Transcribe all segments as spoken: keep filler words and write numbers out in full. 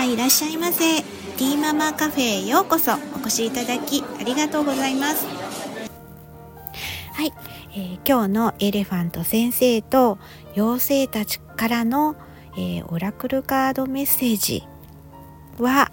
はいらっしゃいませ。ティーママカフェへようこそお越しいただきありがとうございます。はい、えー、今日のエレファント先生と妖精たちからの、えー、オラクルカードメッセージは、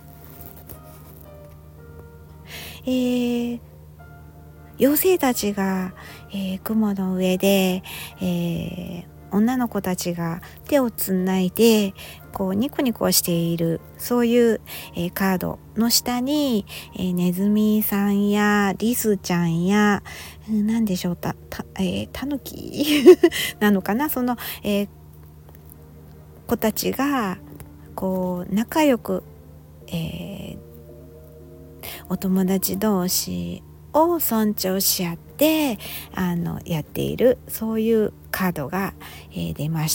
えー、妖精たちが、えー、雲の上で、えー、女の子たちが手をつないでこうニコニコしている、そういう、えー、カードの下に、えー、ネズミさんやリスちゃんや何でしょう、たた、えー、タヌキなのかな、その、えー、子たちがこう仲良く、えー、お友達同士を尊重し合ってあのやっている、そういうカードが、えー、出ました。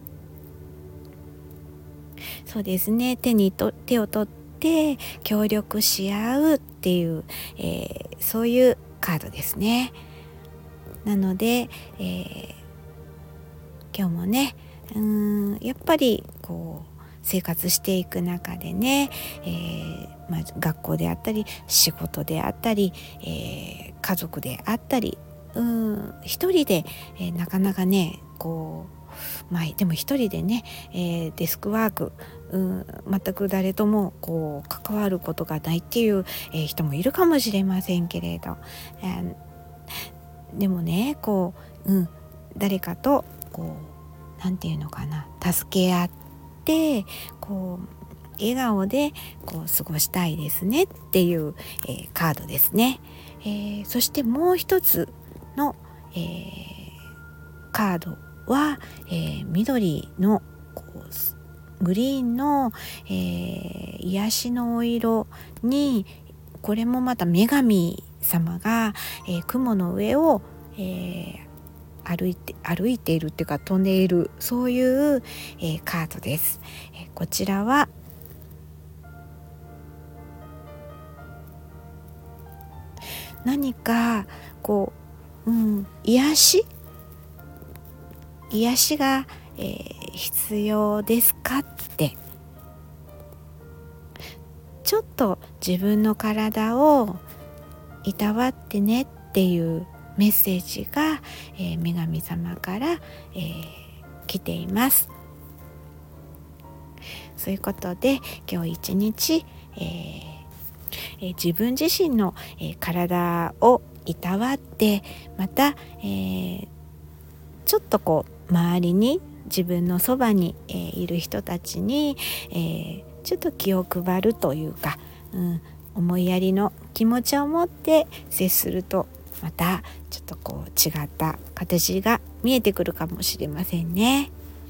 そうですね、手にと手を取って協力し合うっていう、えー、そういうカードですね。なので、えー、今日もね、うーんやっぱりこう生活していく中でね、えーまあ、学校であったり仕事であったり、えー、家族であったり、うーん一人で、えー、なかなかねこう、まあ、でも一人でね、えー、デスクワーク、うん、全く誰ともこう関わることがないっていう、えー、人もいるかもしれませんけれど、えー、でもねこう、うん、誰かとこうなんていうのかな、助け合ってこう笑顔でこう過ごしたいですねっていう、えー、カードですね。えー、そしてもう一つの、えー、カードは、えー、緑のこうグリーンの、えー、癒しのお色に、これもまた女神様が、えー、雲の上を、えー、歩いて歩いているっていうか飛んでいる、そういう、えー、カードです。えー、こちらは何かこう、うん、癒し癒しが、えー、必要ですかって、ちょっと自分の体をいたわってねっていうメッセージが、えー、女神様から、えー、来ています。そういうことで今日一日、えーえー、自分自身の、えー、体をいたわって、また、えー、ちょっとこう周りに自分のそばに、えー、いる人たちに、えー、ちょっと気を配るというか、うん、思いやりの気持ちを持って接すると、またちょっとこう違った形が見えてくるかもしれませんね。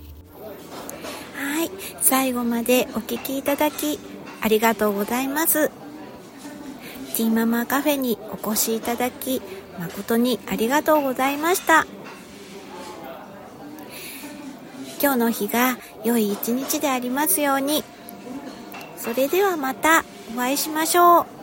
はい、最後までお聞きいただきありがとうございます。ティーママカフェにお越しいただき誠にありがとうございました。今日の日が良い一日でありますように。それではまたお会いしましょう。